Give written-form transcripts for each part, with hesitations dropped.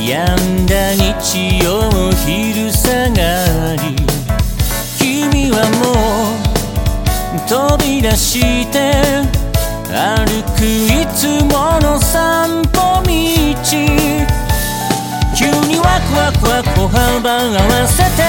病んだ日曜昼下がり、君はもう飛び出して歩くいつもの散歩道、急にワクワクワク歩幅合わせて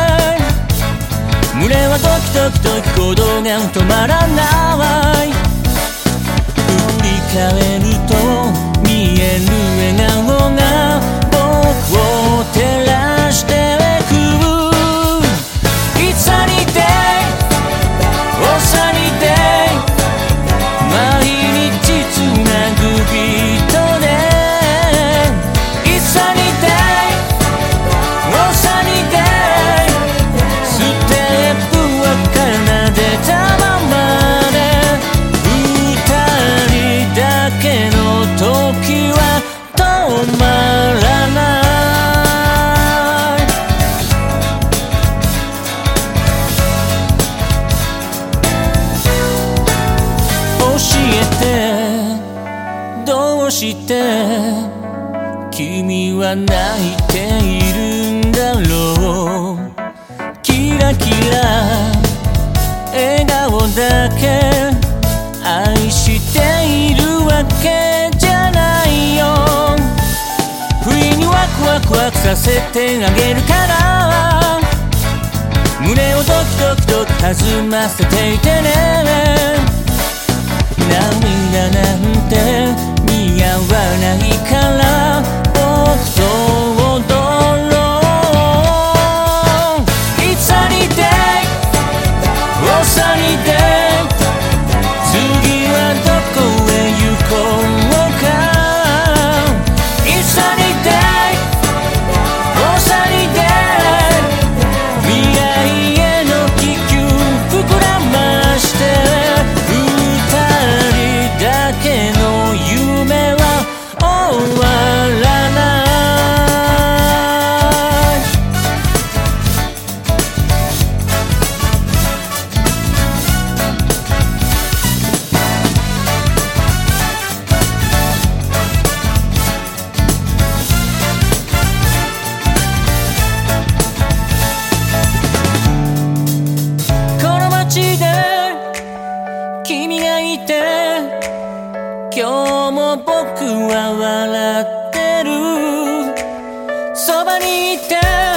胸はドキドキドキ鼓動が止まらない。振り返ると見える笑顔が僕を照らしてく。 It's sunny day, oh sunny day、 毎日つなぐビートで It's sunny day, oh sunny day、 ステップは奏でたままで二人だけの時は止まらない。教えてどうして君は泣いているんだろう。キラキラ笑顔だけ愛しているわけじゃないよ。不意にワクワクワクさせてあげるから、胸をドキドキドキ弾ませていてね。涙なんて似合わないから僕と踊ろう。 It's sunny day, oh sunny day、 次はどこへ行こうか。 It's sunny day, oh sunny day、 未来への気球膨らましてだけの夢は終わらない。この街で君がいて今日も僕は笑ってる。そばにいて